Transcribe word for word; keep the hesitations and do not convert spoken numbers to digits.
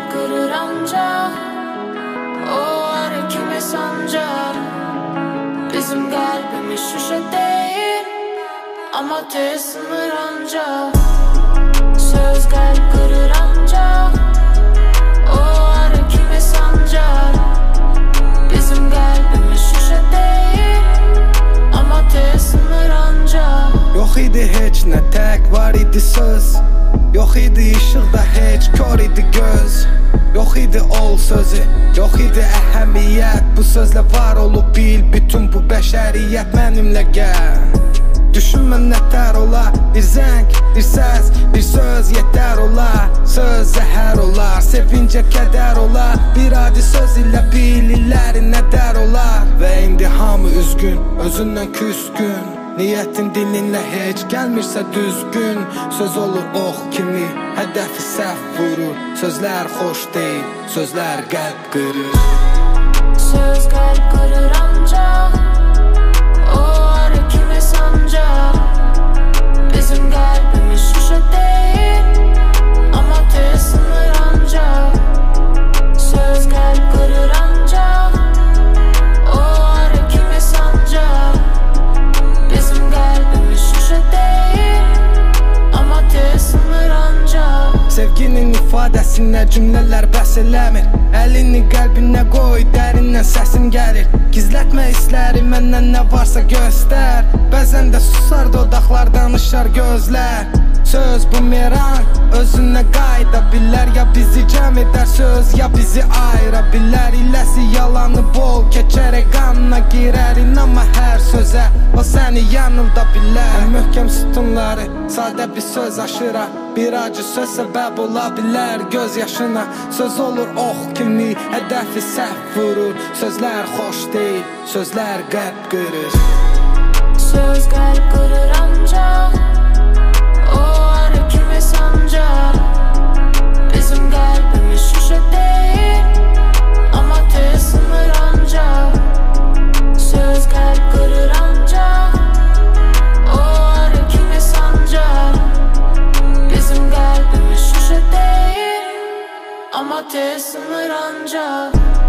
kırır ancak o ara kime sancak. Bizim kalbimiz şişe değil ama ateş sınır ancak. Söz kalp kırır ancak o ara kime sancak. Bizim kalbimiz şişe değil ama ateş sınır ancak. Yox idi heç nə, tək var idi söz. Yox idi işıqda heç, kör idi göz. Yox idi ol sözü, yox idi əhəmiyyət. Bu sözlə var olub bil, bütün bu bəşəriyyət mənimlə gəl. Düşünmə nətər olar, bir zəng, bir səs, bir söz yetər olar. Söz zəhər olar, sevincə kədər olar. Bir adi söz ilə bil, illəri nədər olar. Və indi hamı üzgün, özündən küskün. Niyyətin dilinlə heç gəlmirsə düzgün. Söz olur ox kimi, hədəfi səhv vurur. Sözlər xoş deyil, sözlər qəlb qırır. Söz qəlb qırır ancaq o ara kime sancaq. Bizim qəlbimiz şüşə deyil ama ateş sınır ancaq. Söz qəlb qırır ancaq o ara kime sancaq. Bizim qəlbimiz şüşə deyil ama ateş sınır ancaq. Sevginin ifadəsinə cümlələr bəs eləmir. Əlini qəlbinə qoy, dərindən səsin gəlir. Gizlətmə hissləri, məndən nə varsa göstər. Bəzən də susar dodaqlar, danışar gözlər. Söz bumerang, özünə qayda bilər. Ya bizi cəm edər söz, ya bizi ayıra bilər. İləsi yalanı bol, keçərək qanına girər. İnanma hər sözə, o səni yanında bilər. Ən möhkəm sütunları, sadə bir söz aşırar. Bir acı söz səbəb ola bilər göz yaşına. Söz olur ox kimi, hədəfi səhv vurur. Sözlər xoş deyil, sözlər qəlb qırır. Söz qəlb qırır ancaq o ara kime sancaq. Bizim qəlbimiz şüşə deyil ama ateş sınır ancaq. Söz qəlb qırır ancaq o ara kime sancaq. Bizim qəlbimiz şüşə deyil ama ateş sınır ancaq.